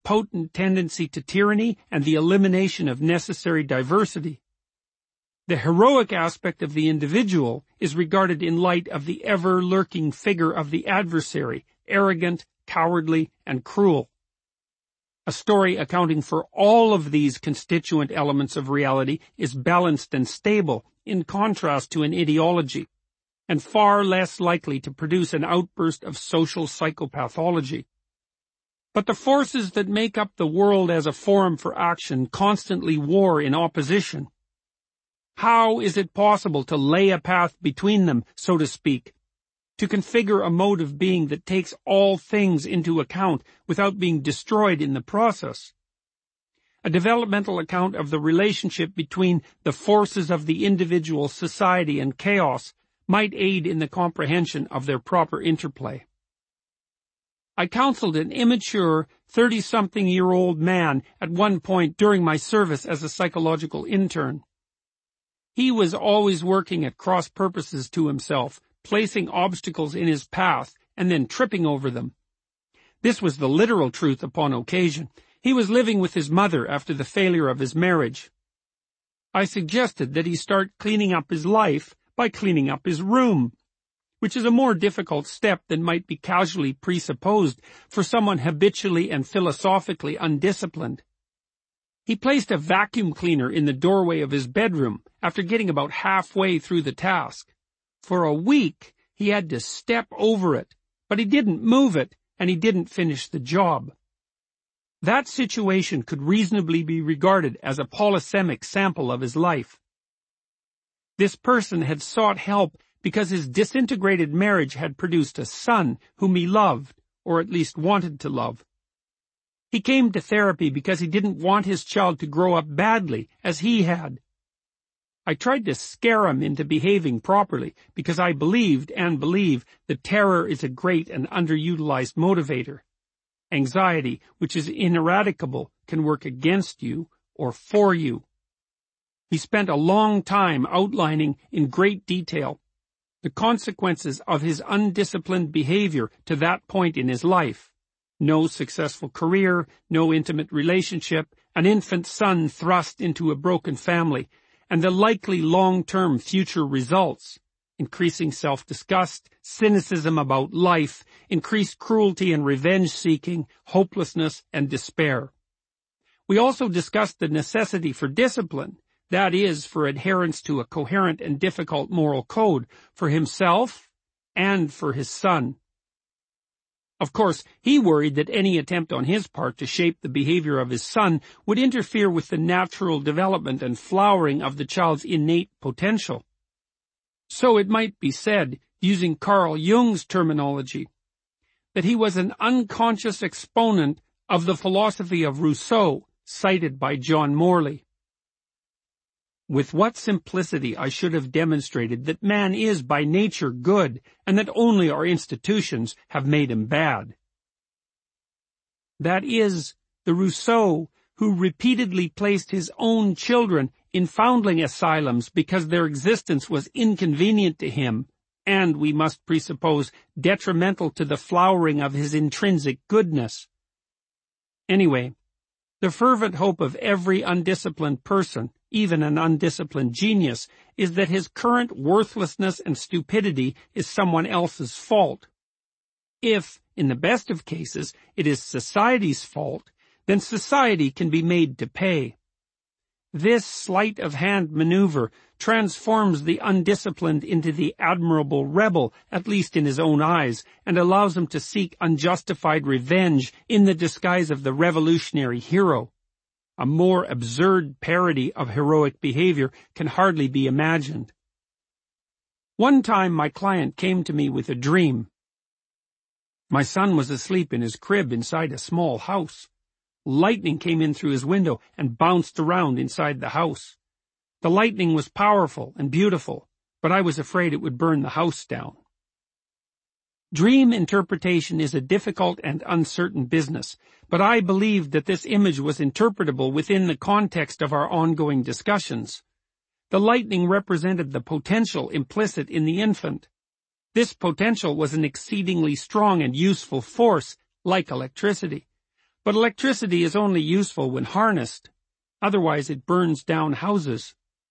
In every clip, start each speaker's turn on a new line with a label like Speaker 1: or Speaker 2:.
Speaker 1: potent tendency to tyranny and the elimination of necessary diversity. The heroic aspect of the individual is regarded in light of the ever-lurking figure of the adversary, arrogant, cowardly, and cruel. A story accounting for all of these constituent elements of reality is balanced and stable, in contrast to an ideology, and far less likely to produce an outburst of social psychopathology. But the forces that make up the world as a forum for action constantly war in opposition. How is it possible to lay a path between them, so to speak, to configure a mode of being that takes all things into account without being destroyed in the process? A developmental account of the relationship between the forces of the individual, society, and chaos might aid in the comprehension of their proper interplay. I counseled an immature, 30-something-year-old man at one point during my service as a psychological intern. He was always working at cross purposes to himself, placing obstacles in his path and then tripping over them. This was the literal truth upon occasion. He was living with his mother after the failure of his marriage. I suggested that he start cleaning up his life by cleaning up his room, which is a more difficult step than might be casually presupposed for someone habitually and philosophically undisciplined. He placed a vacuum cleaner in the doorway of his bedroom after getting about halfway through the task. For a week, he had to step over it, but he didn't move it, and he didn't finish the job. That situation could reasonably be regarded as a polysemic sample of his life. This person had sought help because his disintegrated marriage had produced a son whom he loved, or at least wanted to love. He came to therapy because he didn't want his child to grow up badly, as he had. I tried to scare him into behaving properly because I believed and believe that terror is a great and underutilized motivator. Anxiety, which is ineradicable, can work against you or for you. He spent a long time outlining in great detail the consequences of his undisciplined behavior to that point in his life. No successful career, no intimate relationship, an infant son thrust into a broken family, and the likely long-term future results: increasing self-disgust, cynicism about life, increased cruelty and revenge-seeking, hopelessness, and despair. We also discussed the necessity for discipline, that is, for adherence to a coherent and difficult moral code, for himself and for his son. Of course, he worried that any attempt on his part to shape the behavior of his son would interfere with the natural development and flowering of the child's innate potential. So it might be said, using Carl Jung's terminology, that he was an unconscious exponent of the philosophy of Rousseau, cited by John Morley. With what simplicity I should have demonstrated that man is by nature good, and that only our institutions have made him bad. That is, the Rousseau who repeatedly placed his own children in foundling asylums because their existence was inconvenient to him, and, we must presuppose, detrimental to the flowering of his intrinsic goodness. Anyway, the fervent hope of every undisciplined person, even an undisciplined genius, is that his current worthlessness and stupidity is someone else's fault. If, in the best of cases, it is society's fault, then society can be made to pay. This sleight-of-hand maneuver transforms the undisciplined into the admirable rebel, at least in his own eyes, and allows him to seek unjustified revenge in the disguise of the revolutionary hero. A more absurd parody of heroic behavior can hardly be imagined. One time my client came to me with a dream. My son was asleep in his crib inside a small house. Lightning came in through his window and bounced around inside the house. The lightning was powerful and beautiful, but I was afraid it would burn the house down. Dream interpretation is a difficult and uncertain business, but I believed that this image was interpretable within the context of our ongoing discussions. The lightning represented the potential implicit in the infant. This potential was an exceedingly strong and useful force, like electricity. But electricity is only useful when harnessed. Otherwise it burns down houses.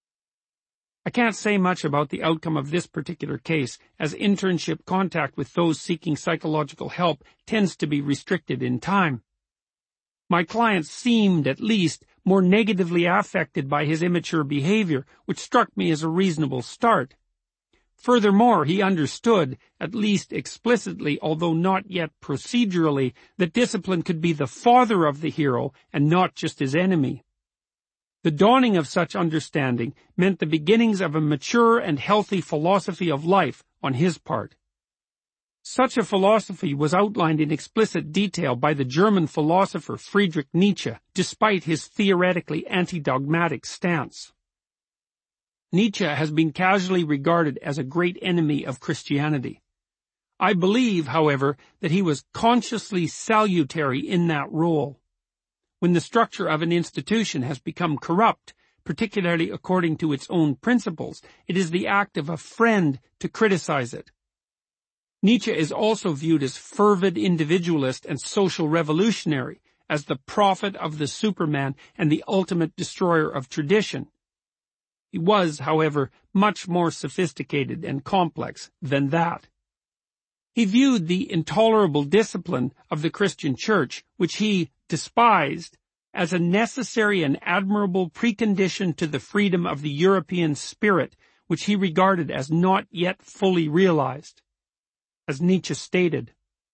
Speaker 1: I can't say much about the outcome of this particular case, as internship contact with those seeking psychological help tends to be restricted in time. My client seemed, at least, more negatively affected by his immature behavior, which struck me as a reasonable start. Furthermore, he understood, at least explicitly, although not yet procedurally, that discipline could be the father of the hero and not just his enemy. The dawning of such understanding meant the beginnings of a mature and healthy philosophy of life on his part. Such a philosophy was outlined in explicit detail by the German philosopher Friedrich Nietzsche, despite his theoretically anti-dogmatic stance. Nietzsche has been casually regarded as a great enemy of Christianity. I believe, however, that he was consciously salutary in that role. When the structure of an institution has become corrupt, particularly according to its own principles, it is the act of a friend to criticize it. Nietzsche is also viewed as fervid individualist and social revolutionary, as the prophet of the Superman and the ultimate destroyer of tradition. He was, however, much more sophisticated and complex than that. He viewed the intolerable discipline of the Christian Church, which he despised, as a necessary and admirable precondition to the freedom of the European spirit, which he regarded as not yet fully realized. As Nietzsche stated,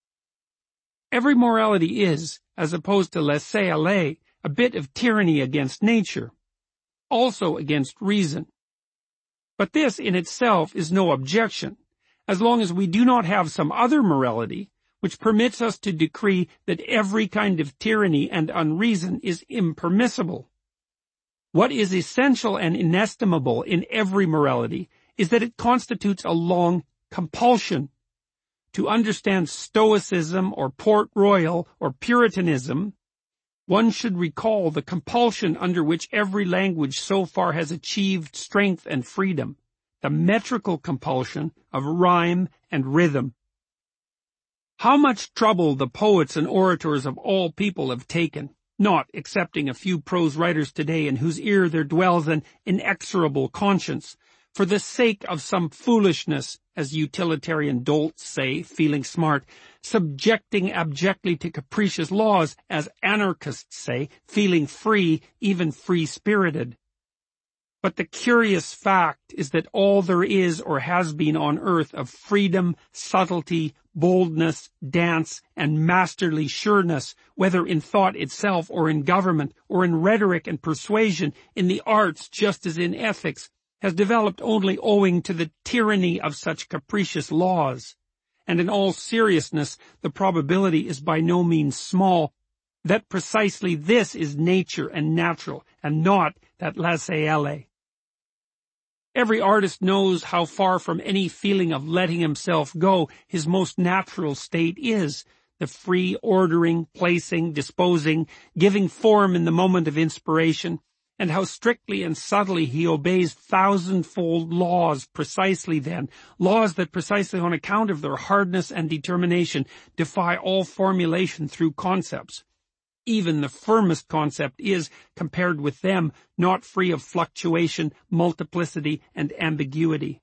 Speaker 1: every morality is, as opposed to laissez-aller, a bit of tyranny against nature, also against reason. But this in itself is no objection, as long as we do not have some other morality, which permits us to decree that every kind of tyranny and unreason is impermissible. What is essential and inestimable in every morality is that it constitutes a long compulsion. To understand Stoicism or Port Royal or Puritanism, one should recall the compulsion under which every language so far has achieved strength and freedom, the metrical compulsion of rhyme and rhythm. How much trouble the poets and orators of all people have taken, not excepting a few prose writers today in whose ear there dwells an inexorable conscience, for the sake of some foolishness, as utilitarian dolts say, feeling smart, subjecting abjectly to capricious laws, as anarchists say, feeling free, even free-spirited. But the curious fact is that all there is or has been on earth of freedom, subtlety, boldness, dance, and masterly sureness, whether in thought itself or in government, or in rhetoric and persuasion, in the arts just as in ethics, has developed only owing to the tyranny of such capricious laws. And in all seriousness, the probability is by no means small that precisely this is nature and natural, and not that laissez-aller. Every artist knows how far from any feeling of letting himself go his most natural state is, the free ordering, placing, disposing, giving form in the moment of inspiration, and how strictly and subtly he obeys thousandfold laws precisely then, laws that precisely on account of their hardness and determination defy all formulation through concepts. Even the firmest concept is, compared with them, not free of fluctuation, multiplicity, and ambiguity.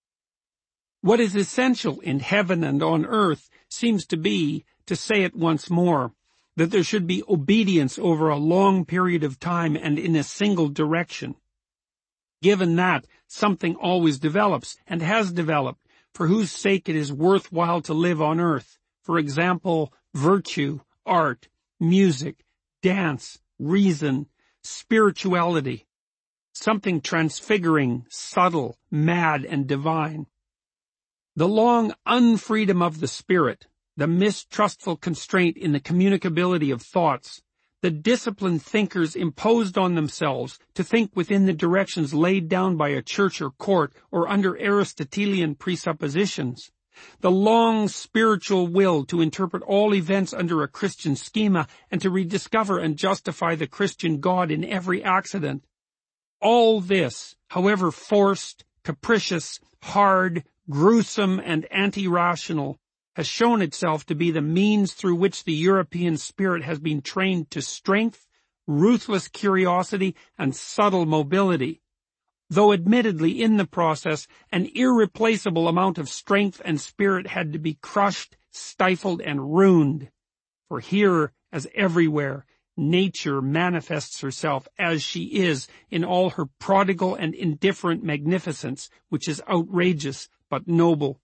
Speaker 1: What is essential in heaven and on earth seems to be, to say it once more, that there should be obedience over a long period of time and in a single direction. Given that, something always develops, and has developed, for whose sake it is worthwhile to live on earth. For example, virtue, art, music, dance, reason, spirituality, something transfiguring, subtle, mad, and divine. The long unfreedom of the spirit, the mistrustful constraint in the communicability of thoughts, the disciplined thinkers imposed on themselves to think within the directions laid down by a church or court or under Aristotelian presuppositions, the long spiritual will to interpret all events under a Christian schema and to rediscover and justify the Christian God in every accident. All this, however forced, capricious, hard, gruesome, and anti-rational, has shown itself to be the means through which the European spirit has been trained to strength, ruthless curiosity, and subtle mobility, though admittedly in the process an irreplaceable amount of strength and spirit had to be crushed, stifled, and ruined. For here, as everywhere, nature manifests herself as she is in all her prodigal and indifferent magnificence, which is outrageous but noble.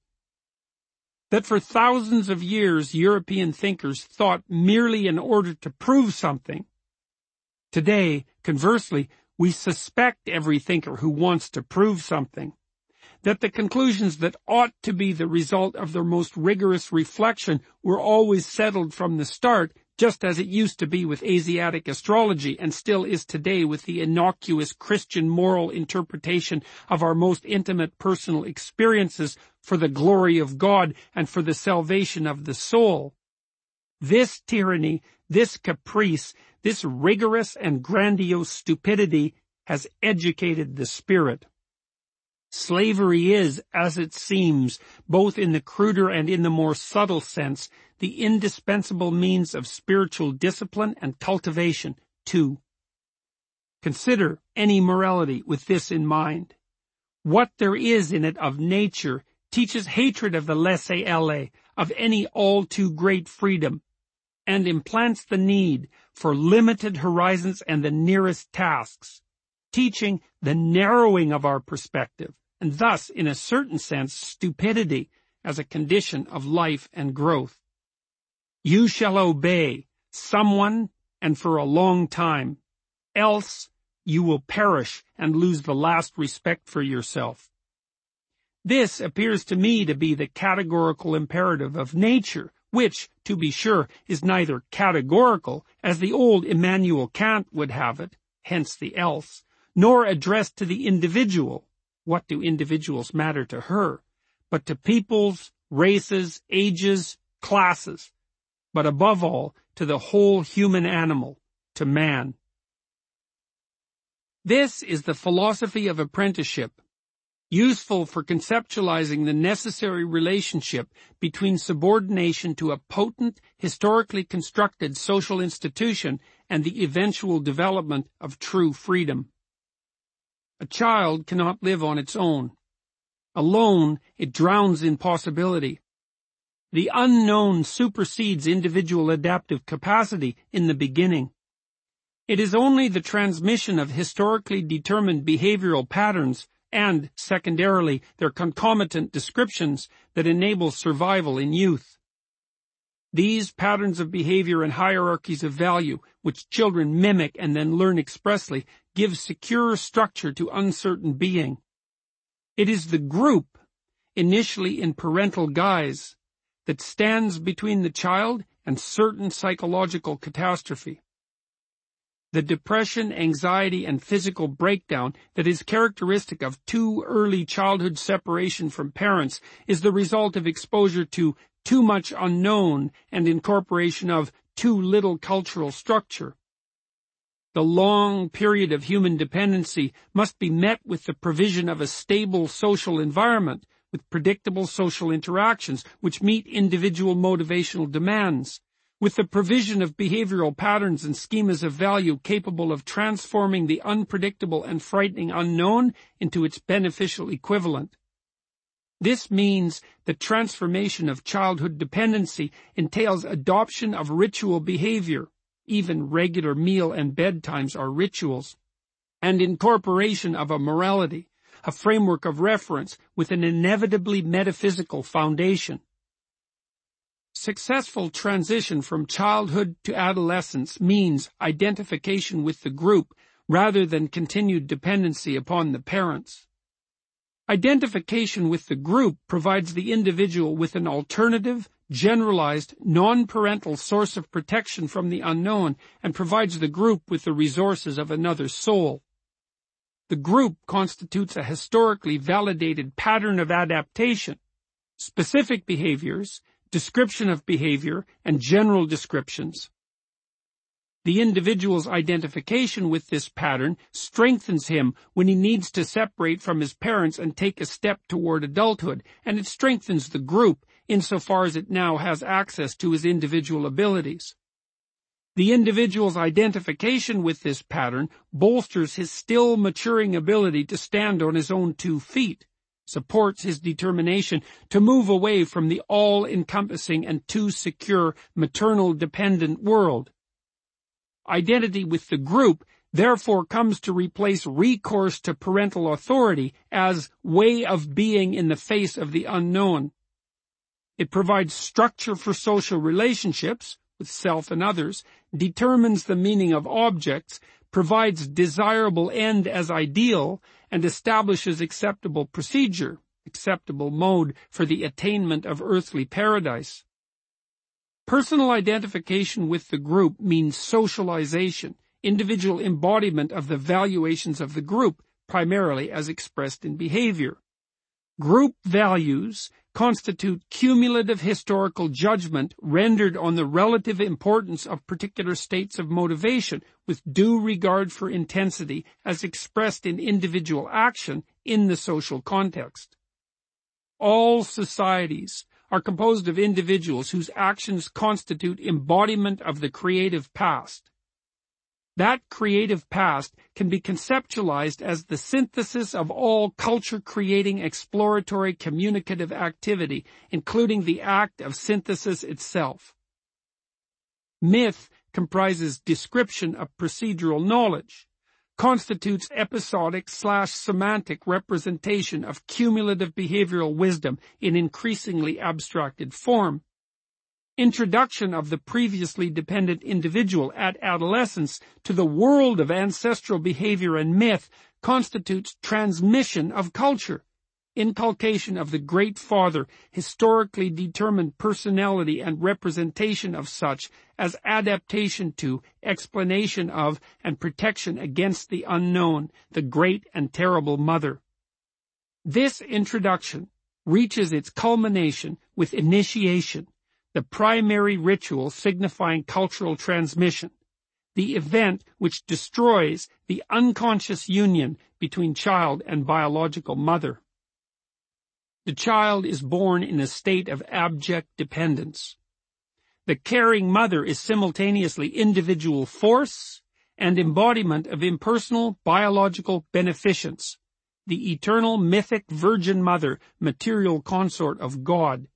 Speaker 1: That for thousands of years European thinkers thought merely in order to prove something. Today, conversely, we suspect every thinker who wants to prove something. That the conclusions that ought to be the result of their most rigorous reflection were always settled from the start, just as it used to be with Asiatic astrology and still is today with the innocuous Christian moral interpretation of our most intimate personal experiences for the glory of God and for the salvation of the soul. This tyranny, this caprice, this rigorous and grandiose stupidity has educated the spirit. Slavery is, as it seems, both in the cruder and in the more subtle sense, the indispensable means of spiritual discipline and cultivation, too. Consider any morality with this in mind. What there is in it of nature teaches hatred of the laissez-aller, of any all too great freedom, and implants the need for limited horizons and the nearest tasks, teaching the narrowing of our perspective, and thus, in a certain sense, stupidity as a condition of life and growth. You shall obey someone and for a long time, else you will perish and lose the last respect for yourself. This appears to me to be the categorical imperative of nature, which, to be sure, is neither categorical, as the old Immanuel Kant would have it, hence the else, nor addressed to the individual, what do individuals matter to her, but to peoples, races, ages, classes, but above all, to the whole human animal, to man. This is the philosophy of apprenticeship, useful for conceptualizing the necessary relationship between subordination to a potent, historically constructed social institution and the eventual development of true freedom. A child cannot live on its own. Alone, it drowns in possibility. The unknown supersedes individual adaptive capacity in the beginning. It is only the transmission of historically determined behavioral patterns and, secondarily, their concomitant descriptions that enables survival in youth. These patterns of behavior and hierarchies of value, which children mimic and then learn expressly, give secure structure to uncertain being. It is the group, initially in parental guise, that stands between the child and certain psychological catastrophe. The depression, anxiety, and physical breakdown that is characteristic of too early childhood separation from parents is the result of exposure to too much unknown and incorporation of too little cultural structure. The long period of human dependency must be met with the provision of a stable social environment with predictable social interactions which meet individual motivational demands, with the provision of behavioral patterns and schemas of value capable of transforming the unpredictable and frightening unknown into its beneficial equivalent. This means that transformation of childhood dependency entails adoption of ritual behavior, even regular meal and bedtimes are rituals, and incorporation of a morality, a framework of reference with an inevitably metaphysical foundation. Successful transition from childhood to adolescence means identification with the group rather than continued dependency upon the parents. Identification with the group provides the individual with an alternative, generalized, non-parental source of protection from the unknown and provides the group with the resources of another soul. The group constitutes a historically validated pattern of adaptation, specific behaviors, description of behavior, and general descriptions. The individual's identification with this pattern strengthens him when he needs to separate from his parents and take a step toward adulthood, and it strengthens the group insofar as it now has access to his individual abilities. The individual's identification with this pattern bolsters his still maturing ability to stand on his own 2 feet, supports his determination to move away from the all-encompassing and too secure maternal-dependent world. Identity with the group therefore comes to replace recourse to parental authority as way of being in the face of the unknown. It provides structure for social relationships, with self and others, determines the meaning of objects, provides desirable end as ideal, and establishes acceptable procedure, acceptable mode for the attainment of earthly paradise. Personal identification with the group means socialization, individual embodiment of the valuations of the group, primarily as expressed in behavior. Group values constitute cumulative historical judgment rendered on the relative importance of particular states of motivation with due regard for intensity as expressed in individual action in the social context. All societies are composed of individuals whose actions constitute embodiment of the creative past. That creative past can be conceptualized as the synthesis of all culture-creating exploratory communicative activity, including the act of synthesis itself. Myth comprises description of procedural knowledge, constitutes episodic/semantic representation of cumulative behavioral wisdom in increasingly abstracted form. Introduction of the previously dependent individual at adolescence to the world of ancestral behavior and myth constitutes transmission of culture, inculcation of the Great Father, historically determined personality and representation of such as adaptation to, explanation of, and protection against the unknown, the great and terrible mother. This introduction reaches its culmination with initiation, the primary ritual signifying cultural transmission, the event which destroys the unconscious union between child and biological mother. The child is born in a state of abject dependence. The caring mother is simultaneously individual force and embodiment of impersonal biological beneficence, the eternal mythic virgin mother, material consort of God.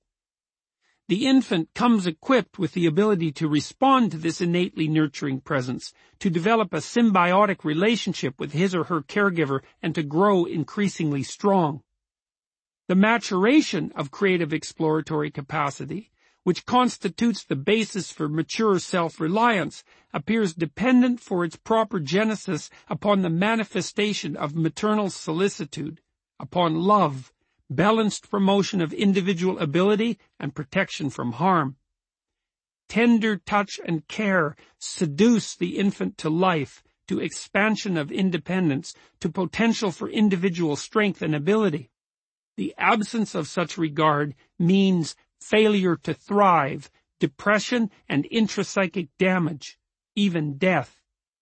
Speaker 1: The infant comes equipped with the ability to respond to this innately nurturing presence, to develop a symbiotic relationship with his or her caregiver, and to grow increasingly strong. The maturation of creative exploratory capacity, which constitutes the basis for mature self-reliance, appears dependent for its proper genesis upon the manifestation of maternal solicitude, upon love, balanced promotion of individual ability and protection from harm. Tender touch and care seduce the infant to life, to expansion of independence, to potential for individual strength and ability. The absence of such regard means failure to thrive, depression and intrapsychic damage, even death.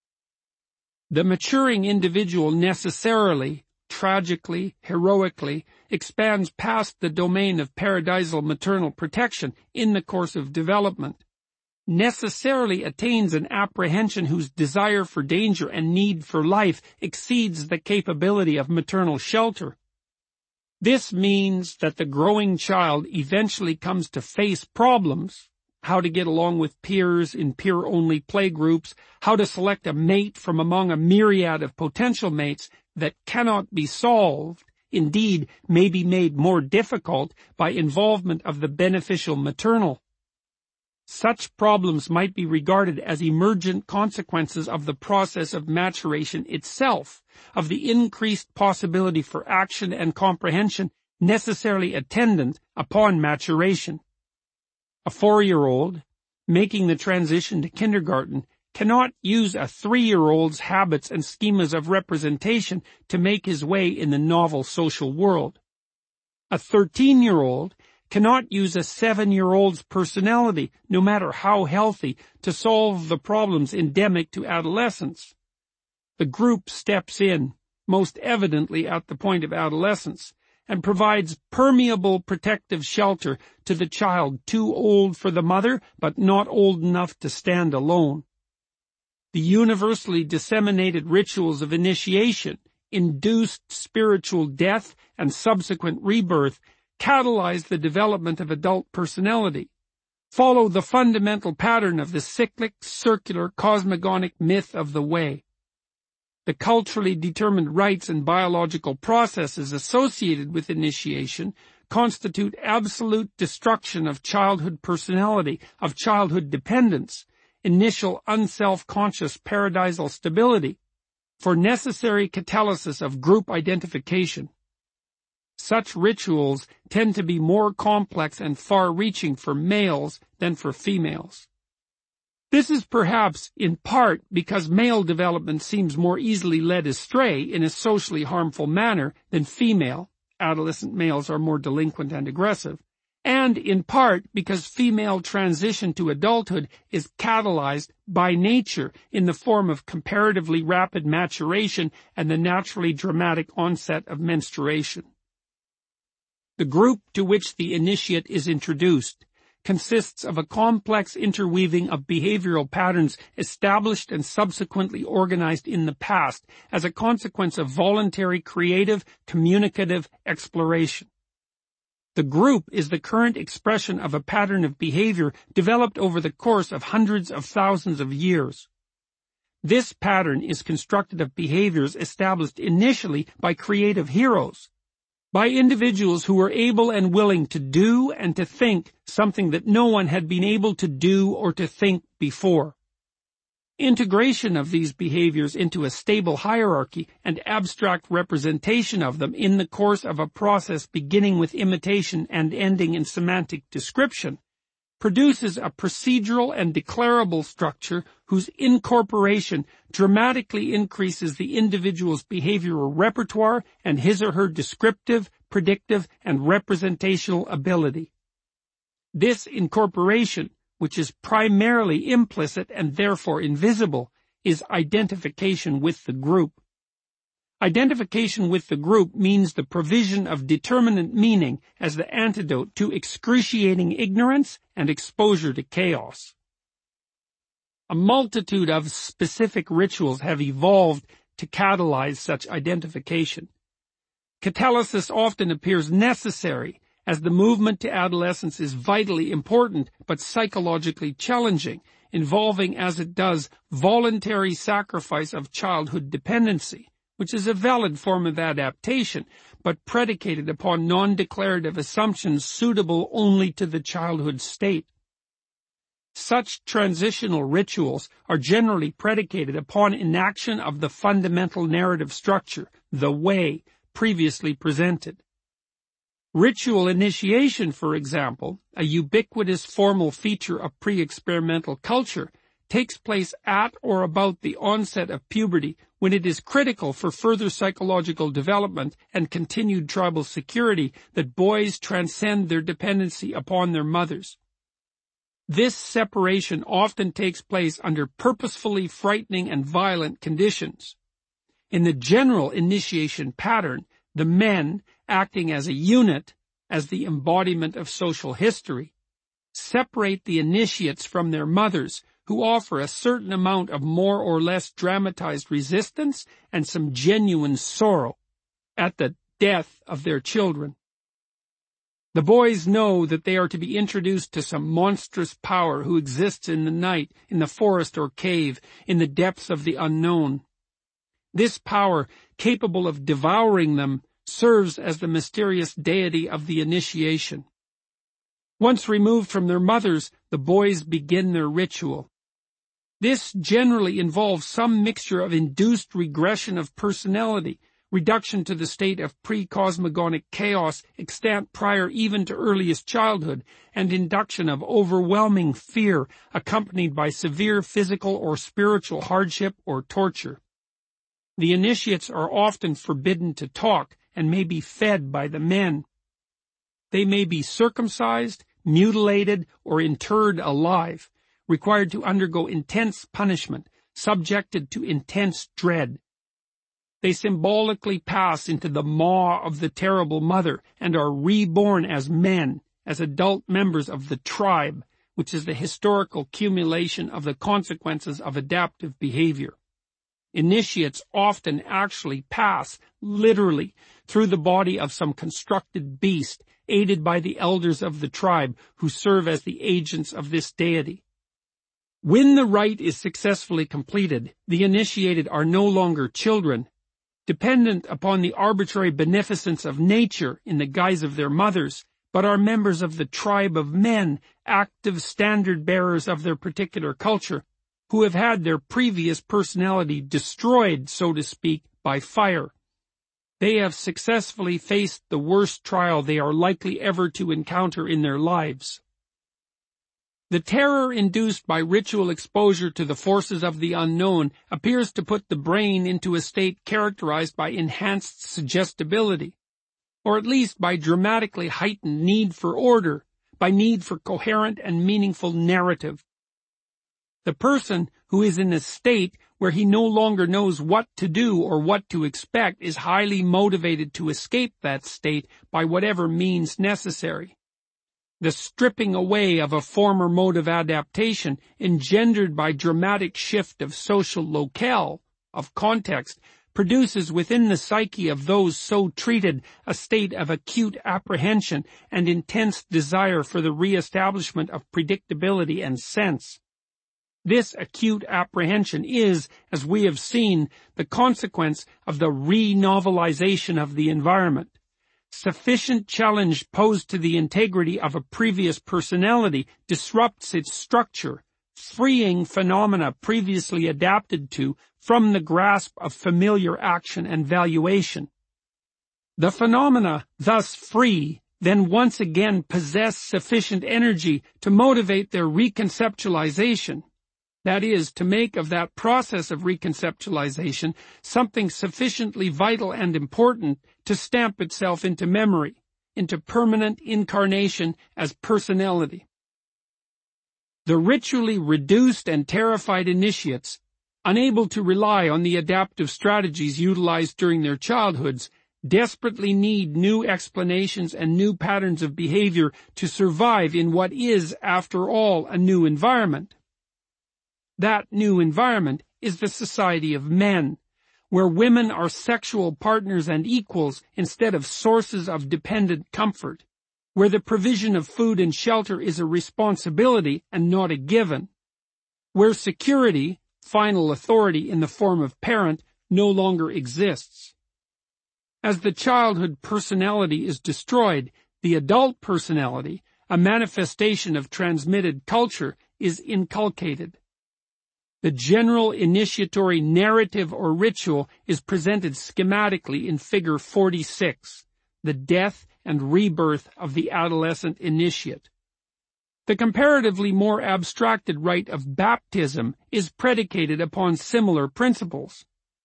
Speaker 1: The maturing individual necessarily, tragically, heroically, expands past the domain of paradisal maternal protection in the course of development, necessarily attains an apprehension whose desire for danger and need for life exceeds the capability of maternal shelter. This means that the growing child eventually comes to face problems, how to get along with peers in peer-only playgroups, how to select a mate from among a myriad of potential mates that cannot be solved, indeed may be made more difficult by involvement of the beneficial maternal. Such problems might be regarded as emergent consequences of the process of maturation itself, of the increased possibility for action and comprehension necessarily attendant upon maturation. A 4-year-old, making the transition to kindergarten, cannot use a 3-year-old's habits and schemas of representation to make his way in the novel social world. A 13-year-old cannot use a 7-year-old's personality, no matter how healthy, to solve the problems endemic to adolescence. The group steps in, most evidently at the point of adolescence, and provides permeable protective shelter to the child too old for the mother but not old enough to stand alone. The universally disseminated rituals of initiation, induced spiritual death, and subsequent rebirth catalyze the development of adult personality, follow the fundamental pattern of the cyclic, circular, cosmogonic myth of the way. The culturally determined rites and biological processes associated with initiation constitute absolute destruction of childhood personality, of childhood dependence, initial unself-conscious paradisal stability, for necessary catalysis of group identification. Such rituals tend to be more complex and far-reaching for males than for females. This is perhaps in part because male development seems more easily led astray in a socially harmful manner than female. Adolescent males are more delinquent and aggressive. And in part because female transition to adulthood is catalyzed by nature in the form of comparatively rapid maturation and the naturally dramatic onset of menstruation. The group to which the initiate is introduced consists of a complex interweaving of behavioral patterns established and subsequently organized in the past as a consequence of voluntary, creative, communicative exploration. The group is the current expression of a pattern of behavior developed over the course of hundreds of thousands of years. This pattern is constructed of behaviors established initially by creative heroes, by individuals who were able and willing to do and to think something that no one had been able to do or to think before. Integration of these behaviors into a stable hierarchy and abstract representation of them in the course of a process beginning with imitation and ending in semantic description produces a procedural and declarable structure whose incorporation dramatically increases the individual's behavioral repertoire and his or her descriptive, predictive, and representational ability. This incorporation, which is primarily implicit and therefore invisible, is identification with the group. Identification with the group means the provision of determinate meaning as the antidote to excruciating ignorance and exposure to chaos. A multitude of specific rituals have evolved to catalyze such identification. Catalysis often appears necessary, as the movement to adolescence is vitally important but psychologically challenging, involving as it does voluntary sacrifice of childhood dependency, which is a valid form of adaptation, but predicated upon non-declarative assumptions suitable only to the childhood state. Such transitional rituals are generally predicated upon enaction of the fundamental narrative structure, the way, previously presented. Ritual initiation, for example, a ubiquitous formal feature of pre-experimental culture, takes place at or about the onset of puberty when it is critical for further psychological development and continued tribal security that boys transcend their dependency upon their mothers. This separation often takes place under purposefully frightening and violent conditions. In the general initiation pattern, the men, acting as a unit, as the embodiment of social history, separate the initiates from their mothers, who offer a certain amount of more or less dramatized resistance and some genuine sorrow at the death of their children. The boys know that they are to be introduced to some monstrous power who exists in the night, in the forest or cave, in the depths of the unknown. This power, capable of devouring them, serves as the mysterious deity of the initiation. Once removed from their mothers, the boys begin their ritual. This generally involves some mixture of induced regression of personality, reduction to the state of pre-cosmogonic chaos extant prior even to earliest childhood, and induction of overwhelming fear accompanied by severe physical or spiritual hardship or torture. The initiates are often forbidden to talk and may be fed by the men. They may be circumcised, mutilated, or interred alive, required to undergo intense punishment, subjected to intense dread. They symbolically pass into the maw of the terrible mother and are reborn as men, as adult members of the tribe, which is the historical accumulation of the consequences of adaptive behavior. Initiates often actually pass, literally, through the body of some constructed beast, aided by the elders of the tribe, who serve as the agents of this deity. When the rite is successfully completed, the initiated are no longer children, dependent upon the arbitrary beneficence of nature in the guise of their mothers, but are members of the tribe of men, active standard-bearers of their particular culture, who have had their previous personality destroyed, so to speak, by fire. They have successfully faced the worst trial they are likely ever to encounter in their lives. The terror induced by ritual exposure to the forces of the unknown appears to put the brain into a state characterized by enhanced suggestibility, or at least by dramatically heightened need for order, by need for coherent and meaningful narrative. The person who is in a state where he no longer knows what to do or what to expect is highly motivated to escape that state by whatever means necessary. The stripping away of a former mode of adaptation engendered by dramatic shift of social locale, of context, produces within the psyche of those so treated a state of acute apprehension and intense desire for the re-establishment of predictability and sense. This acute apprehension is, as we have seen, the consequence of the re-novelization of the environment. Sufficient challenge posed to the integrity of a previous personality disrupts its structure, freeing phenomena previously adapted to from the grasp of familiar action and valuation. The phenomena, thus free, then once again possess sufficient energy to motivate their reconceptualization. That is, to make of that process of reconceptualization something sufficiently vital and important to stamp itself into memory, into permanent incarnation as personality. The ritually reduced and terrified initiates, unable to rely on the adaptive strategies utilized during their childhoods, desperately need new explanations and new patterns of behavior to survive in what is, after all, a new environment. That new environment is the society of men, where women are sexual partners and equals instead of sources of dependent comfort, where the provision of food and shelter is a responsibility and not a given, where security, final authority in the form of parent, no longer exists. As the childhood personality is destroyed, the adult personality, a manifestation of transmitted culture, is inculcated. The general initiatory narrative or ritual is presented schematically in Figure 46, the death and rebirth of the adolescent initiate. The comparatively more abstracted rite of baptism is predicated upon similar principles.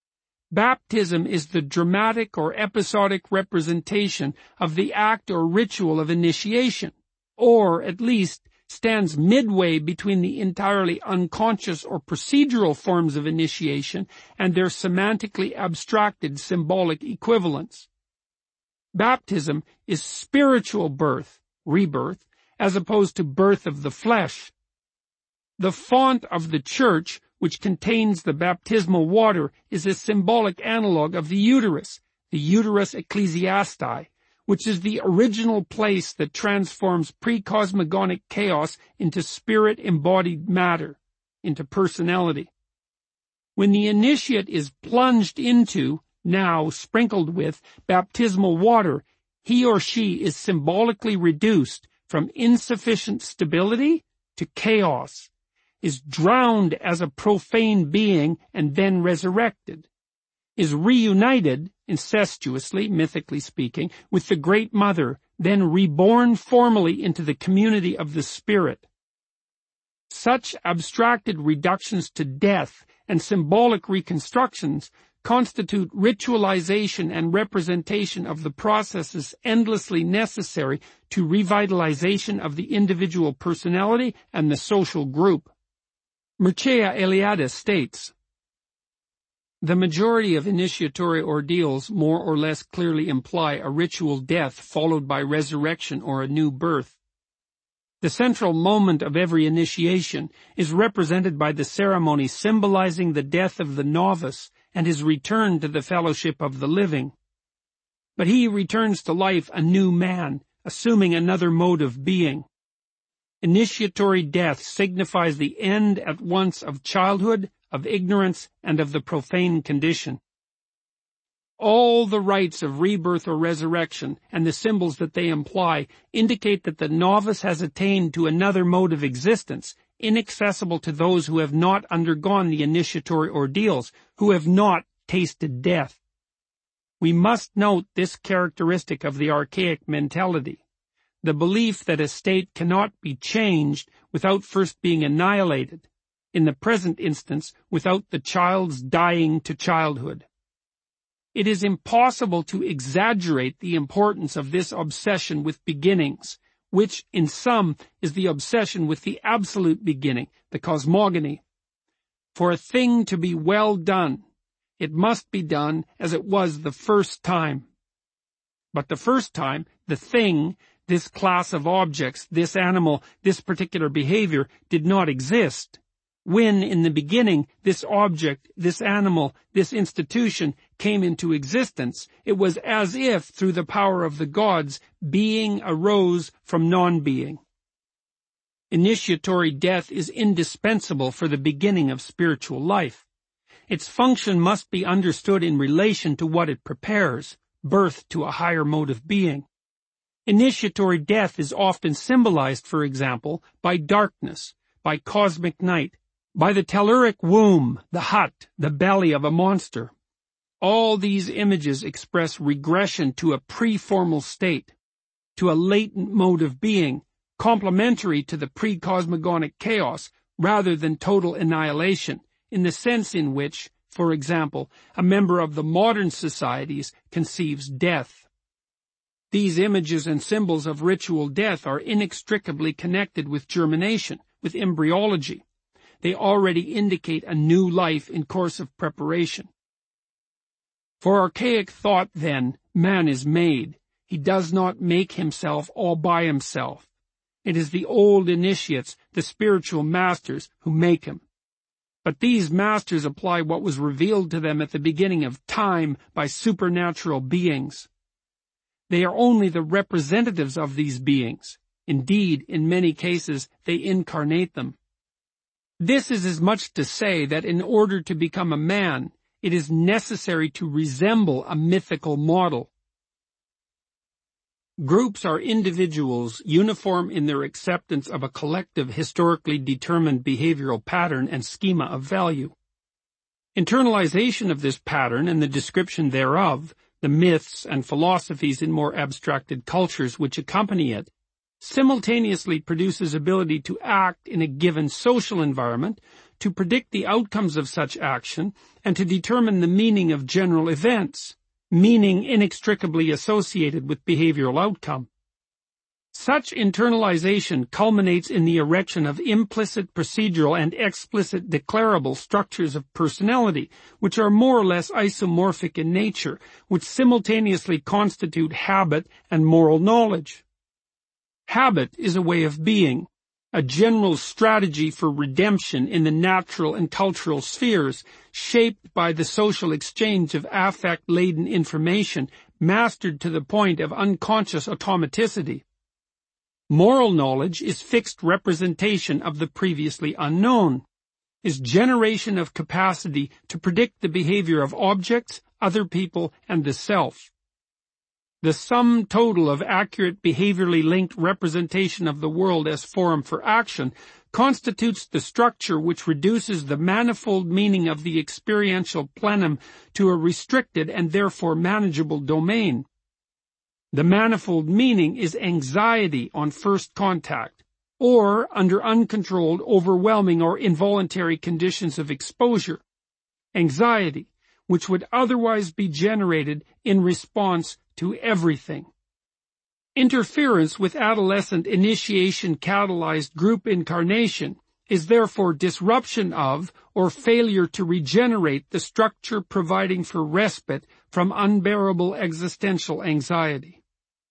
Speaker 1: Baptism is the dramatic or episodic representation of the act or ritual of initiation, or, at least, stands midway between the entirely unconscious or procedural forms of initiation and their semantically abstracted symbolic equivalents. Baptism is spiritual birth, rebirth, as opposed to birth of the flesh. The font of the church, which contains the baptismal water, is a symbolic analog of the uterus ecclesiastiae, which is the original place that transforms pre-cosmogonic chaos into spirit-embodied matter, into personality. When the initiate is plunged into, now sprinkled with, baptismal water, he or she is symbolically reduced from insufficient stability to chaos, is drowned as a profane being and then resurrected, is reunited, incestuously, mythically speaking, with the Great Mother, then reborn formally into the community of the Spirit. Such abstracted reductions to death and symbolic reconstructions constitute ritualization and representation of the processes endlessly necessary to revitalization of the individual personality and the social group. Mircea Eliade states, The majority of initiatory ordeals more or less clearly imply a ritual death followed by resurrection or a new birth. The central moment of every initiation is represented by the ceremony symbolizing the death of the novice and his return to the fellowship of the living. But he returns to life a new man, assuming another mode of being. Initiatory death signifies the end at once of childhood, of ignorance, and of the profane condition. All the rites of rebirth or resurrection and the symbols that they imply indicate that the novice has attained to another mode of existence, inaccessible to those who have not undergone the initiatory ordeals, who have not tasted death. We must note this characteristic of the archaic mentality, the belief that a state cannot be changed without first being annihilated, in the present instance without the child's dying to childhood. It is impossible to exaggerate the importance of this obsession with beginnings, which, in sum, is the obsession with the absolute beginning, the cosmogony. For a thing to be well done, it must be done as it was the first time. But the first time, the thing, this class of objects, this animal, this particular behavior, did not exist. When, in the beginning, this object, this animal, this institution came into existence, it was as if, through the power of the gods, being arose from non-being. Initiatory death is indispensable for the beginning of spiritual life. Its function must be understood in relation to what it prepares, birth to a higher mode of being. Initiatory death is often symbolized, for example, by darkness, by cosmic night, by the telluric womb, the hut, the belly of a monster. All these images express regression to a pre-formal state, to a latent mode of being, complementary to the pre-cosmogonic chaos, rather than total annihilation, in the sense in which, for example, a member of the modern societies conceives death. These images and symbols of ritual death are inextricably connected with germination, with embryology. They already indicate a new life in course of preparation. For archaic thought, then, man is made. He does not make himself all by himself. It is the old initiates, the spiritual masters, who make him. But these masters apply what was revealed to them at the beginning of time by supernatural beings. They are only the representatives of these beings. Indeed, in many cases, they incarnate them. This is as much to say that in order to become a man, it is necessary to resemble a mythical model. Groups are individuals uniform in their acceptance of a collective historically determined behavioral pattern and schema of value. Internalization of this pattern and the description thereof, the myths and philosophies in more abstracted cultures which accompany it, simultaneously produces ability to act in a given social environment, to predict the outcomes of such action, and to determine the meaning of general events, meaning inextricably associated with behavioral outcome. Such internalization culminates in the erection of implicit procedural and explicit declarable structures of personality, which are more or less isomorphic in nature, which simultaneously constitute habit and moral knowledge. Habit is a way of being, a general strategy for redemption in the natural and cultural spheres, shaped by the social exchange of affect-laden information, mastered to the point of unconscious automaticity. Moral knowledge is fixed representation of the previously unknown, is generation of capacity to predict the behavior of objects, other people, and the self. The sum total of accurate behaviorally linked representation of the world as forum for action constitutes the structure which reduces the manifold meaning of the experiential plenum to a restricted and therefore manageable domain. The manifold meaning is anxiety on first contact, or under uncontrolled, overwhelming, or involuntary conditions of exposure. Anxiety, which would otherwise be generated in response to everything. Interference with adolescent initiation catalyzed group incarnation is therefore disruption of or failure to regenerate the structure providing for respite from unbearable existential anxiety.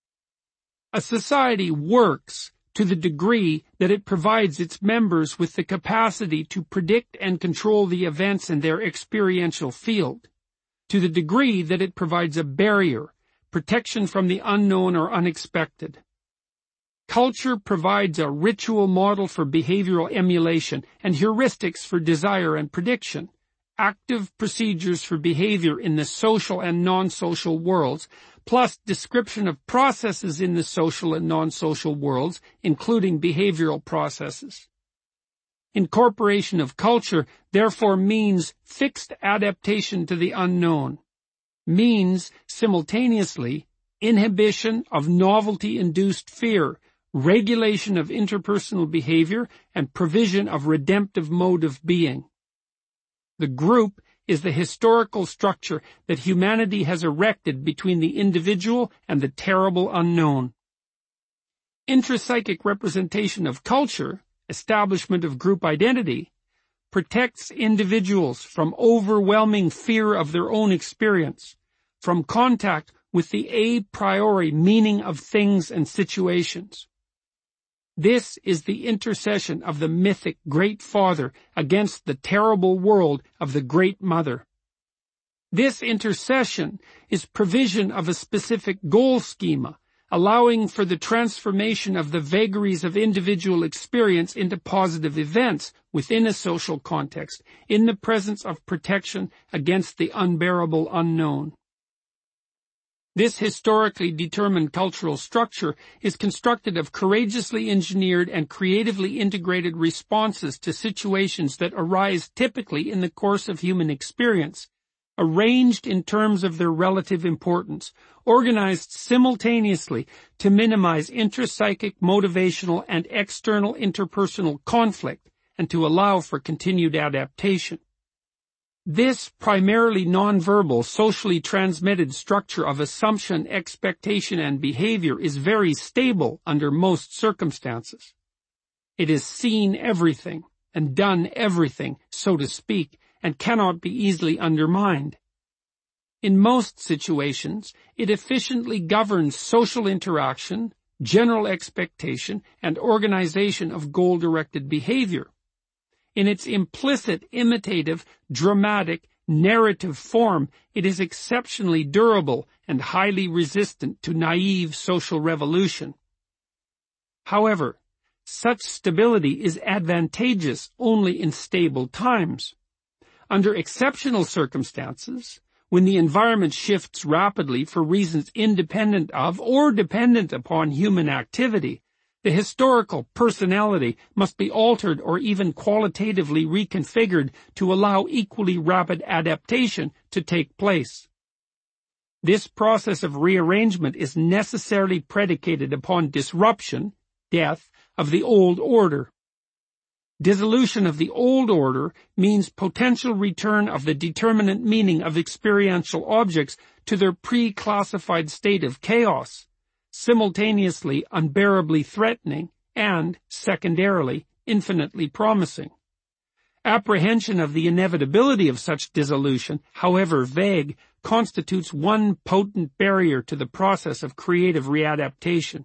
Speaker 1: A society works to the degree that it provides its members with the capacity to predict and control the events in their experiential field, to the degree that it provides a barrier, protection from the unknown or unexpected. Culture provides a ritual model for behavioral emulation and heuristics for desire and prediction, active procedures for behavior in the social and non-social worlds, plus description of processes in the social and non-social worlds, including behavioral processes. Incorporation of culture therefore means fixed adaptation to the unknown, means simultaneously inhibition of novelty-induced fear, regulation of interpersonal behavior, and provision of redemptive mode of being. The group is the historical structure that humanity has erected between the individual and the terrible unknown. Intrapsychic representation of culture, establishment of group identity, protects individuals from overwhelming fear of their own experience, from contact with the a priori meaning of things and situations. This is the intercession of the mythic Great Father against the terrible world of the Great Mother. This intercession is provision of a specific goal schema, allowing for the transformation of the vagaries of individual experience into positive events within a social context, in the presence of protection against the unbearable unknown. This historically determined cultural structure is constructed of courageously engineered and creatively integrated responses to situations that arise typically in the course of human experience, arranged in terms of their relative importance, organized simultaneously to minimize intrapsychic, motivational, and external interpersonal conflict, and to allow for continued adaptation. This primarily nonverbal, socially transmitted structure of assumption, expectation, and behavior is very stable under most circumstances. It has seen everything and done everything, so to speak, and cannot be easily undermined. In most situations, it efficiently governs social interaction, general expectation, and organization of goal-directed behavior. In its implicit, imitative, dramatic, narrative form, it is exceptionally durable and highly resistant to naive social revolution. However, such stability is advantageous only in stable times. Under exceptional circumstances, when the environment shifts rapidly for reasons independent of or dependent upon human activity, the historical personality must be altered or even qualitatively reconfigured to allow equally rapid adaptation to take place. This process of rearrangement is necessarily predicated upon disruption, death, of the old order. Dissolution of the old order means potential return of the determinate meaning of experiential objects to their pre-classified state of chaos, simultaneously unbearably threatening and, secondarily, infinitely promising. Apprehension of the inevitability of such dissolution, however vague, constitutes one potent barrier to the process of creative readaptation.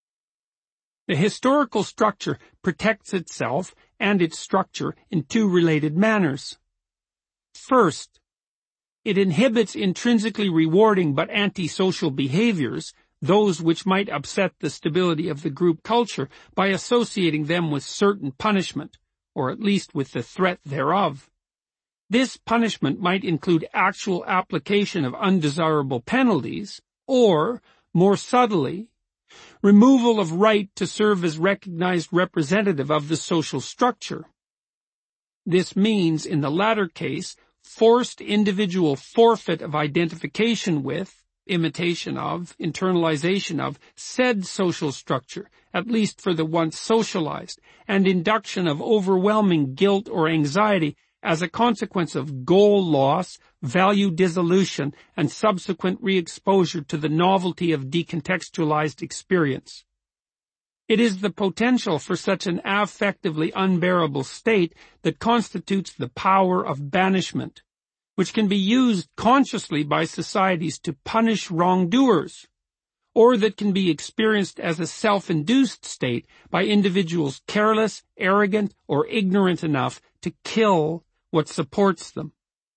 Speaker 1: The historical structure protects itself and its structure in two related manners. First, it inhibits intrinsically rewarding but antisocial behaviors, those which might upset the stability of the group culture, by associating them with certain punishment, or at least with the threat thereof. This punishment might include actual application of undesirable penalties, or, more subtly, removal of right to serve as recognized representative of the social structure. This means, in the latter case, forced individual forfeit of identification with, imitation of, internalization of, said social structure, at least for the once socialized, and induction of overwhelming guilt or anxiety as a consequence of goal loss, value dissolution, and subsequent re-exposure to the novelty of decontextualized experience. It is the potential for such an affectively unbearable state that constitutes the power of banishment, which can be used consciously by societies to punish wrongdoers, or that can be experienced as a self-induced state by individuals careless, arrogant, or ignorant enough to kill what supports them.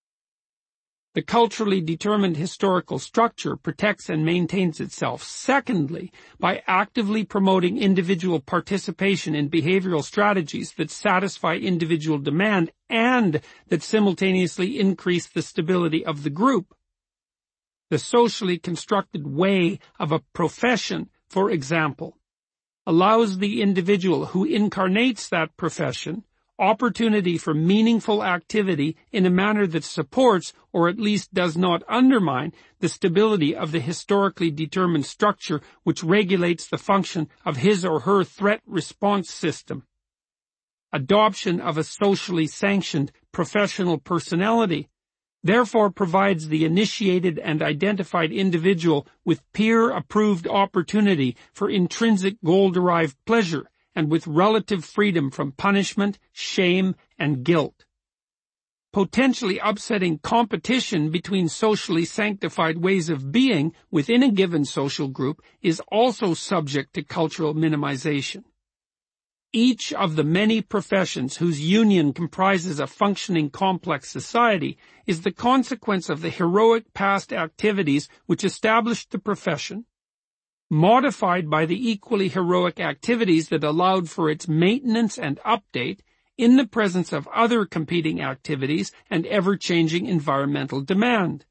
Speaker 1: The culturally determined historical structure protects and maintains itself, secondly, by actively promoting individual participation in behavioral strategies that satisfy individual demand and that simultaneously increase the stability of the group. The socially constructed way of a profession, for example, allows the individual who incarnates that profession opportunity for meaningful activity in a manner that supports, or at least does not undermine, the stability of the historically determined structure which regulates the function of his or her threat response system. Adoption of a socially sanctioned professional personality therefore provides the initiated and identified individual with peer-approved opportunity for intrinsic goal-derived pleasure, and with relative freedom from punishment, shame, and guilt. Potentially upsetting competition between socially sanctified ways of being within a given social group is also subject to cultural minimization. Each of the many professions whose union comprises a functioning complex society is the consequence of the heroic past activities which established the profession, modified by the equally heroic activities that allowed for its maintenance and update in the presence of other competing activities and ever-changing environmental demand.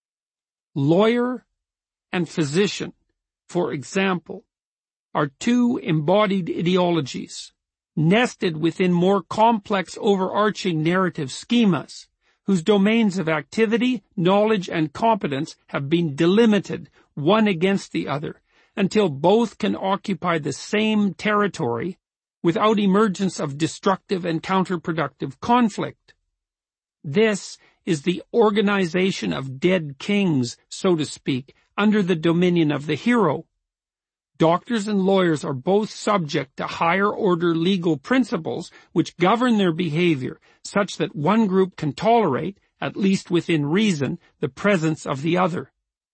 Speaker 1: Lawyer and physician, for example, are two embodied ideologies, nested within more complex overarching narrative schemas, whose domains of activity, knowledge, and competence have been delimited one against the other, until both can occupy the same territory without emergence of destructive and counterproductive conflict. This is the organization of dead kings, so to speak, under the dominion of the hero. Doctors and lawyers are both subject to higher-order legal principles which govern their behavior, such that one group can tolerate, at least within reason, the presence of the other.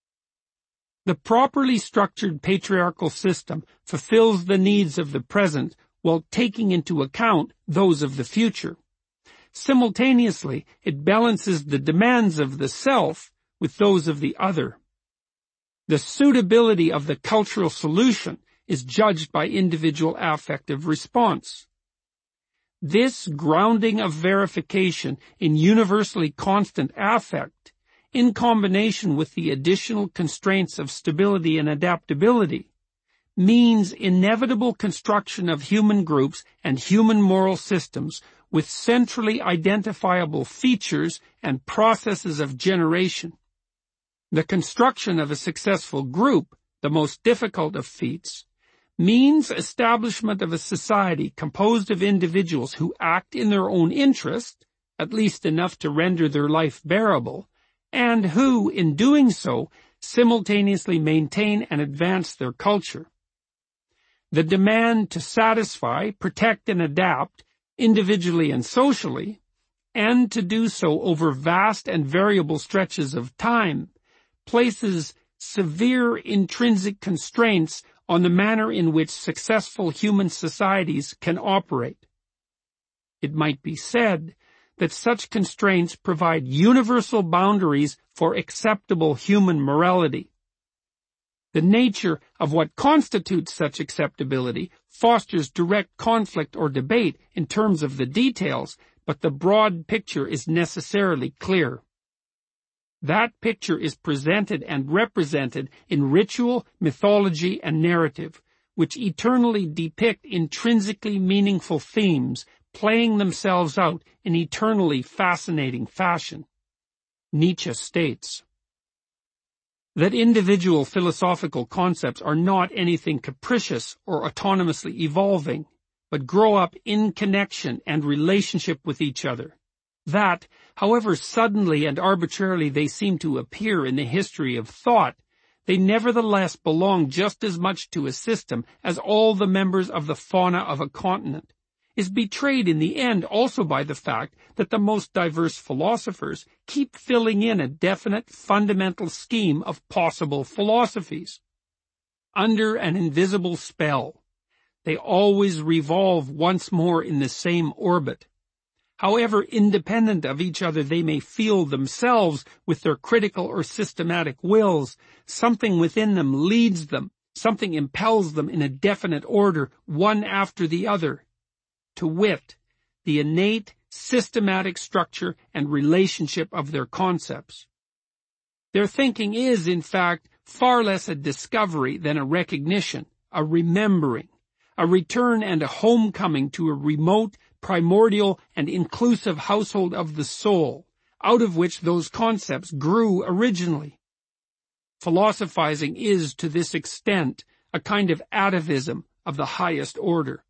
Speaker 1: The properly structured patriarchal system fulfills the needs of the present while taking into account those of the future. Simultaneously, it balances the demands of the self with those of the other. The suitability of the cultural solution is judged by individual affective response. This grounding of verification in universally constant affect, in combination with the additional constraints of stability and adaptability, means inevitable construction of human groups and human moral systems with centrally identifiable features and processes of generation. The construction of a successful group, the most difficult of feats, means establishment of a society composed of individuals who act in their own interest, at least enough to render their life bearable, and who, in doing so, simultaneously maintain and advance their culture. The demand to satisfy, protect, and adapt, individually and socially, and to do so over vast and variable stretches of time, places severe intrinsic constraints on the manner in which successful human societies can operate. It might be said that such constraints provide universal boundaries for acceptable human morality. The nature of what constitutes such acceptability fosters direct conflict or debate in terms of the details, but the broad picture is necessarily clear. That picture is presented and represented in ritual, mythology, and narrative, which eternally depict intrinsically meaningful themes playing themselves out in eternally fascinating fashion. Nietzsche states that individual philosophical concepts are not anything capricious or autonomously evolving, but grow up in connection and relationship with each other. That, however suddenly and arbitrarily they seem to appear in the history of thought, they nevertheless belong just as much to a system as all the members of the fauna of a continent, is betrayed in the end also by the fact that the most diverse philosophers keep filling in a definite fundamental scheme of possible philosophies. Under an invisible spell, they always revolve once more in the same orbit. However independent of each other they may feel themselves with their critical or systematic wills, something within them leads them, something impels them in a definite order, one after the other. To wit, the innate, systematic structure and relationship of their concepts. Their thinking is, in fact, far less a discovery than a recognition, a remembering, a return and a homecoming to a remote, primordial, and inclusive household of the soul, out of which those concepts grew originally. Philosophizing is, to this extent, a kind of atavism of the highest order.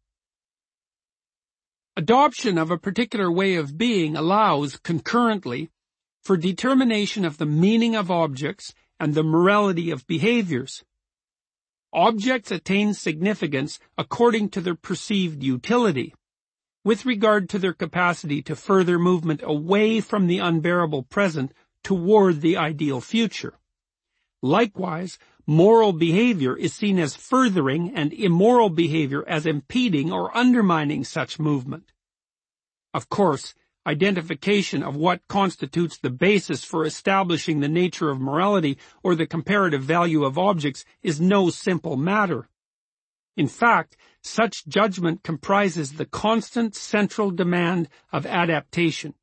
Speaker 1: Adoption of a particular way of being allows, concurrently, for determination of the meaning of objects and the morality of behaviors. Objects attain significance according to their perceived utility, with regard to their capacity to further movement away from the unbearable present toward the ideal future. Likewise, moral behavior is seen as furthering and immoral behavior as impeding or undermining such movement. Of course, identification of what constitutes the basis for establishing the nature of morality or the comparative value of objects is no simple matter. In fact, such judgment comprises the constant central demand of adaptation.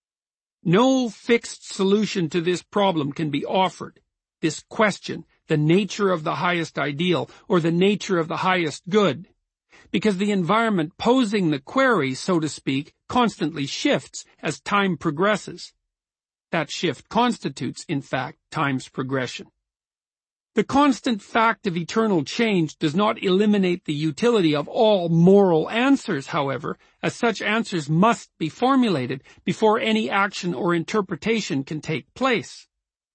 Speaker 1: No fixed solution to this problem can be offered. This question, the nature of the highest ideal or the nature of the highest good, because the environment posing the query, so to speak, constantly shifts as time progresses. That shift constitutes, in fact, time's progression. The constant fact of eternal change does not eliminate the utility of all moral answers, however, as such answers must be formulated before any action or interpretation can take place.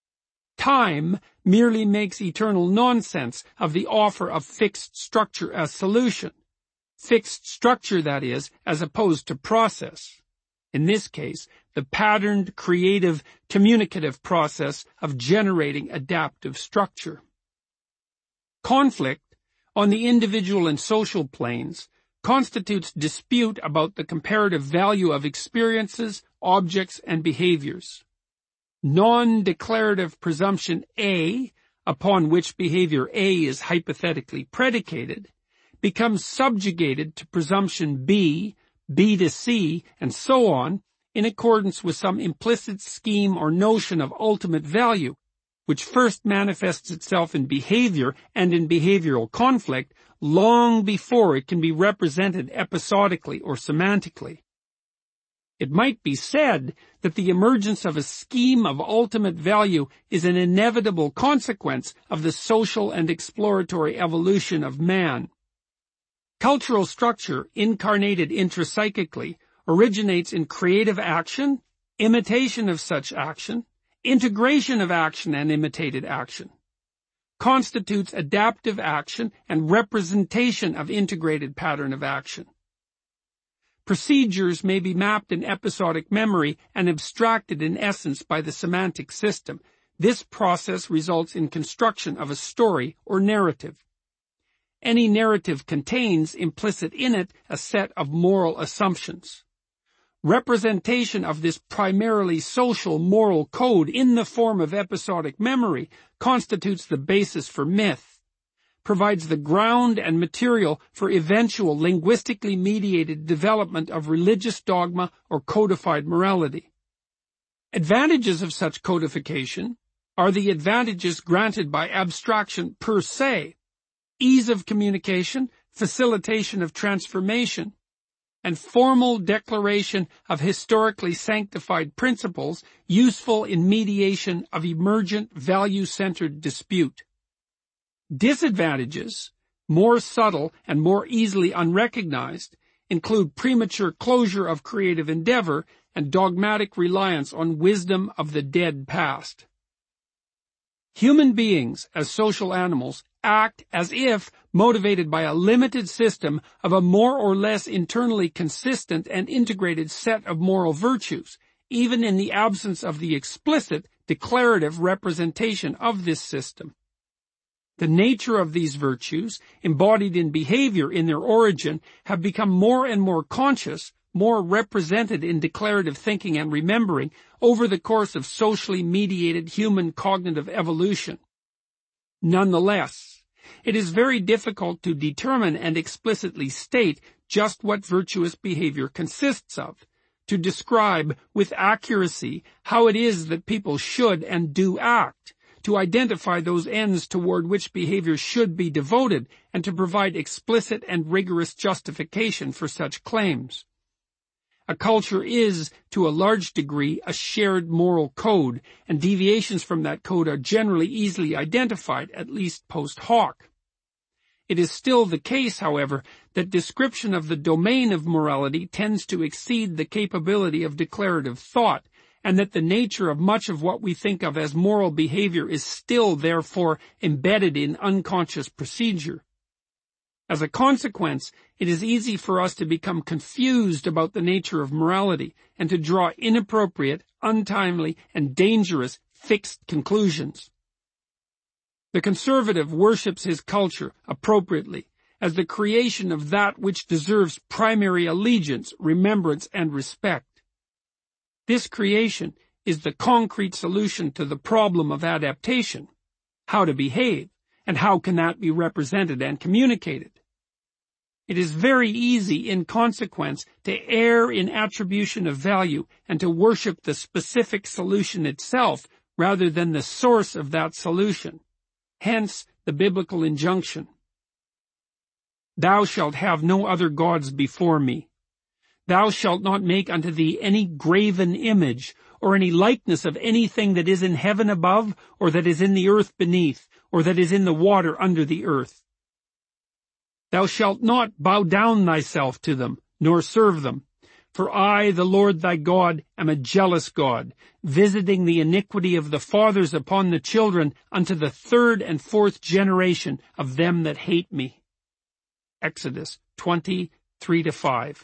Speaker 1: Time merely makes eternal nonsense of the offer of fixed structure as solution. Fixed structure, that is, as opposed to process. In this case, the patterned, creative, communicative process of generating adaptive structure. Conflict, on the individual and social planes, constitutes dispute about the comparative value of experiences, objects, and behaviors. Non-declarative presumption A, upon which behavior A is hypothetically predicated, becomes subjugated to presumption B, B to C, and so on, in accordance with some implicit scheme or notion of ultimate value, which first manifests itself in behavior and in behavioral conflict long before it can be represented episodically or semantically. It might be said that the emergence of a scheme of ultimate value is an inevitable consequence of the social and exploratory evolution of man. Cultural structure, incarnated intrapsychically, originates in creative action, imitation of such action, integration of action and imitated action, constitutes adaptive action and representation of integrated pattern of action. Procedures may be mapped in episodic memory and abstracted in essence by the semantic system. This process results in construction of a story or narrative. Any narrative contains, implicit in it, a set of moral assumptions. Representation of this primarily social moral code in the form of episodic memory constitutes the basis for myth, provides the ground and material for eventual linguistically mediated development of religious dogma or codified morality. Advantages of such codification are the advantages granted by abstraction per se, ease of communication, facilitation of transformation, and formal declaration of historically sanctified principles useful in mediation of emergent value-centered dispute. Disadvantages, more subtle and more easily unrecognized, include premature closure of creative endeavor and dogmatic reliance on wisdom of the dead past. Human beings, as social animals, act as if motivated by a limited system of a more or less internally consistent and integrated set of moral virtues, even in the absence of the explicit, declarative representation of this system. The nature of these virtues, embodied in behavior in their origin, have become more and more conscious, more represented in declarative thinking and remembering over the course of socially mediated human cognitive evolution. Nonetheless, it is very difficult to determine and explicitly state just what virtuous behavior consists of, to describe with accuracy how it is that people should and do act, to identify those ends toward which behavior should be devoted, and to provide explicit and rigorous justification for such claims. A culture is, to a large degree, a shared moral code, and deviations from that code are generally easily identified, at least post hoc. It is still the case, however, that description of the domain of morality tends to exceed the capability of declarative thought, and that the nature of much of what we think of as moral behavior is still, therefore, embedded in unconscious procedure. As a consequence, it is easy for us to become confused about the nature of morality and to draw inappropriate, untimely, and dangerous fixed conclusions. The conservative worships his culture, appropriately, as the creation of that which deserves primary allegiance, remembrance, and respect. This creation is the concrete solution to the problem of adaptation. How to behave, and how can that be represented and communicated? It is very easy, in consequence, to err in attribution of value and to worship the specific solution itself rather than the source of that solution. Hence the biblical injunction, "Thou shalt have no other gods before me. Thou shalt not make unto thee any graven image, or any likeness of anything that is in heaven above, or that is in the earth beneath, or that is in the water under the earth. Thou shalt not bow down thyself to them, nor serve them. For I, the Lord thy God, am a jealous God, visiting the iniquity of the fathers upon the children unto the third and fourth generation of them that hate me." Exodus 20:3-5.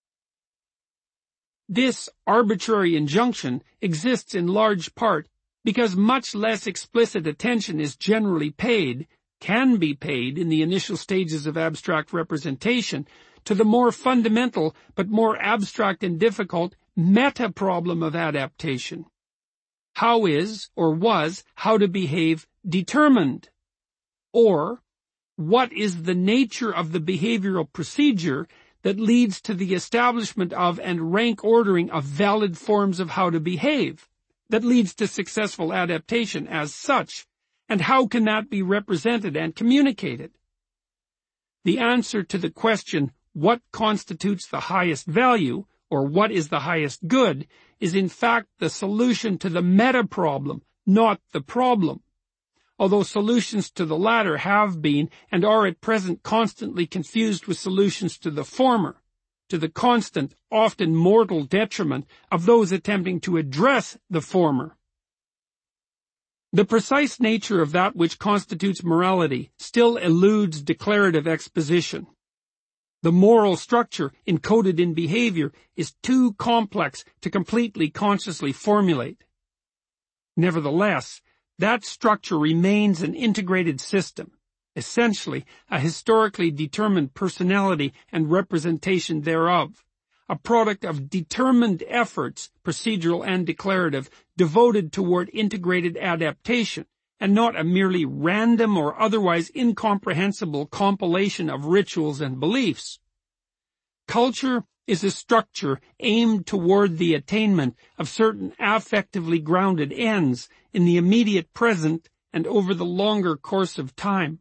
Speaker 1: This arbitrary injunction exists in large part because much less explicit attention is generally paid, can be paid in the initial stages of abstract representation, to the more fundamental but more abstract and difficult meta-problem of adaptation. How is, or was, how to behave determined? Or, what is the nature of the behavioral procedure that leads to the establishment of and rank ordering of valid forms of how to behave, that leads to successful adaptation as such? And how can that be represented and communicated? The answer to the question, what constitutes the highest value, or what is the highest good, is in fact the solution to the meta-problem, not the problem. Although solutions to the latter have been and are at present constantly confused with solutions to the former, to the constant, often mortal detriment of those attempting to address the former. The precise nature of that which constitutes morality still eludes declarative exposition. The moral structure encoded in behavior is too complex to completely consciously formulate. Nevertheless, that structure remains an integrated system, essentially a historically determined personality and representation thereof, a product of determined efforts, procedural and declarative, devoted toward integrated adaptation, and not a merely random or otherwise incomprehensible compilation of rituals and beliefs. Culture is a structure aimed toward the attainment of certain affectively grounded ends in the immediate present and over the longer course of time.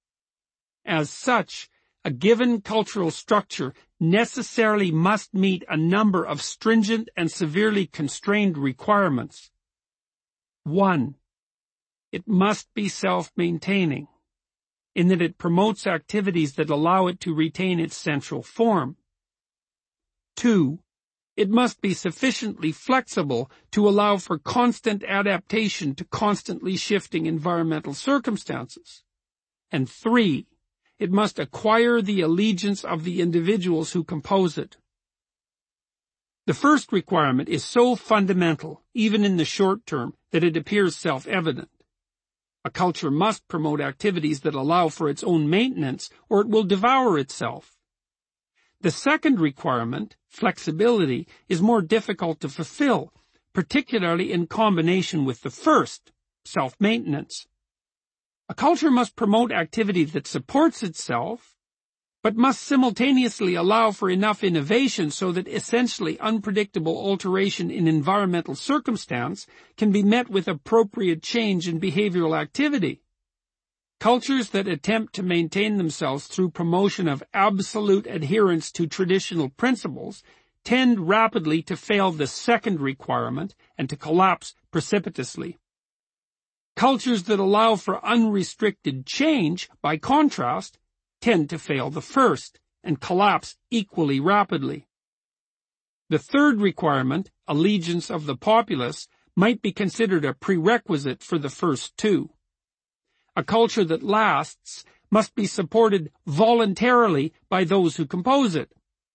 Speaker 1: As such, a given cultural structure necessarily must meet a number of stringent and severely constrained requirements. 1. It must be self-maintaining, in that it promotes activities that allow it to retain its central form. 2. It must be sufficiently flexible to allow for constant adaptation to constantly shifting environmental circumstances. And 3, it must acquire the allegiance of the individuals who compose it. The first requirement is so fundamental, even in the short term, that it appears self-evident. A culture must promote activities that allow for its own maintenance, or it will devour itself. The second requirement, flexibility, is more difficult to fulfill, particularly in combination with the first, self-maintenance. A culture must promote activity that supports itself, but must simultaneously allow for enough innovation so that essentially unpredictable alteration in environmental circumstance can be met with appropriate change in behavioral activity. Cultures that attempt to maintain themselves through promotion of absolute adherence to traditional principles tend rapidly to fail the second requirement and to collapse precipitously. Cultures that allow for unrestricted change, by contrast, tend to fail the first and collapse equally rapidly. The third requirement, allegiance of the populace, might be considered a prerequisite for the first two. A culture that lasts must be supported voluntarily by those who compose it.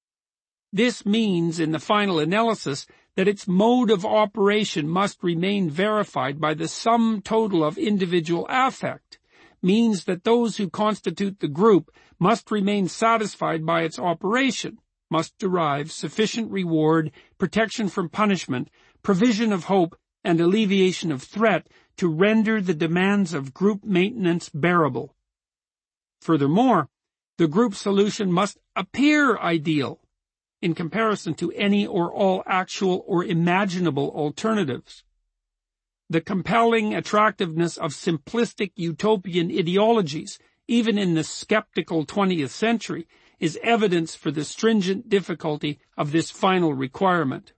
Speaker 1: This means, in the final analysis, that its mode of operation must remain verified by the sum total of individual affect, means that those who constitute the group must remain satisfied by its operation, must derive sufficient reward, protection from punishment, provision of hope, and alleviation of threat to render the demands of group maintenance bearable. Furthermore, the group solution must appear ideal in comparison to any or all actual or imaginable alternatives. The compelling attractiveness of simplistic utopian ideologies, even in the skeptical 20th century, is evidence for the stringent difficulty of this final requirement.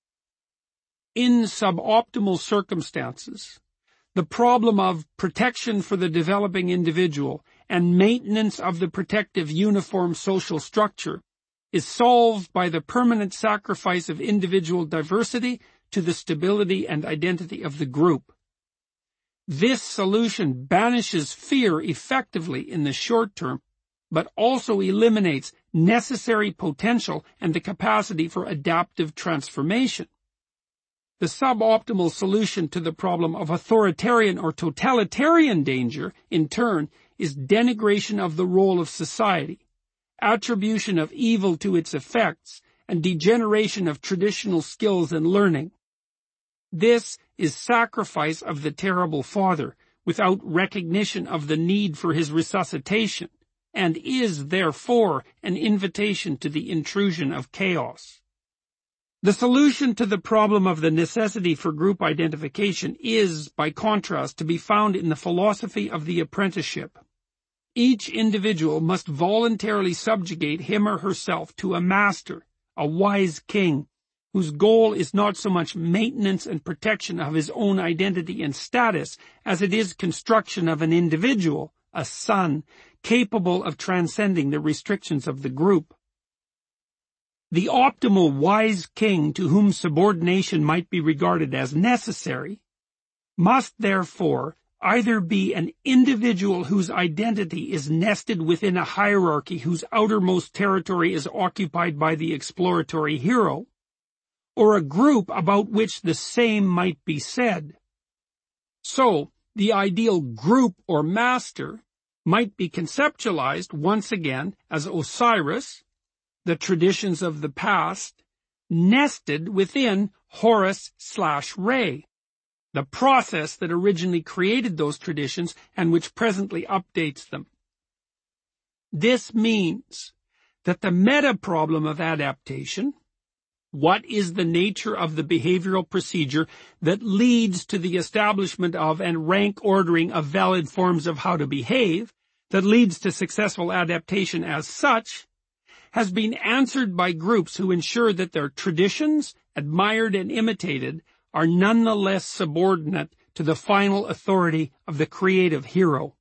Speaker 1: In suboptimal circumstances, the problem of protection for the developing individual and maintenance of the protective uniform social structure is solved by the permanent sacrifice of individual diversity to the stability and identity of the group. This solution banishes fear effectively in the short term, but also eliminates necessary potential and the capacity for adaptive transformation. The suboptimal solution to the problem of authoritarian or totalitarian danger, in turn, is denigration of the role of society, attribution of evil to its effects, and degeneration of traditional skills and learning. This is sacrifice of the terrible father, without recognition of the need for his resuscitation, and is, therefore, an invitation to the intrusion of chaos. The solution to the problem of the necessity for group identification is, by contrast, to be found in the philosophy of the apprenticeship. Each individual must voluntarily subjugate him or herself to a master, a wise king, whose goal is not so much maintenance and protection of his own identity and status as it is construction of an individual, a son, capable of transcending the restrictions of the group. The optimal wise king to whom subordination might be regarded as necessary must therefore either be an individual whose identity is nested within a hierarchy whose outermost territory is occupied by the exploratory hero, or a group about which the same might be said. So, the ideal group or master might be conceptualized once again as Osiris, the traditions of the past, nested within Horus/Re, the process that originally created those traditions and which presently updates them. This means that the meta-problem of adaptation, what is the nature of the behavioral procedure that leads to the establishment of and rank ordering of valid forms of how to behave, that leads to successful adaptation as such, has been answered by groups who ensure that their traditions, admired and imitated, are nonetheless subordinate to the final authority of the creative hero.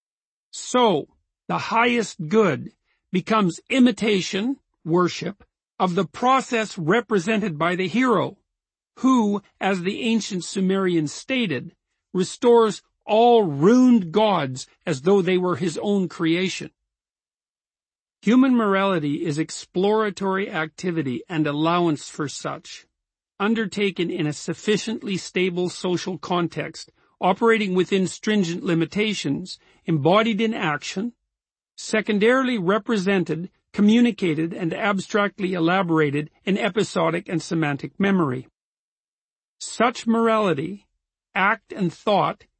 Speaker 1: So, the highest good becomes imitation, worship, of the process represented by the hero, who, as the ancient Sumerians stated, restores all ruined gods as though they were his own creation. Human morality is exploratory activity and allowance for such, undertaken in a sufficiently stable social context, operating within stringent limitations, embodied in action, secondarily represented, communicated, and abstractly elaborated in episodic and semantic memory. Such morality, act and thought,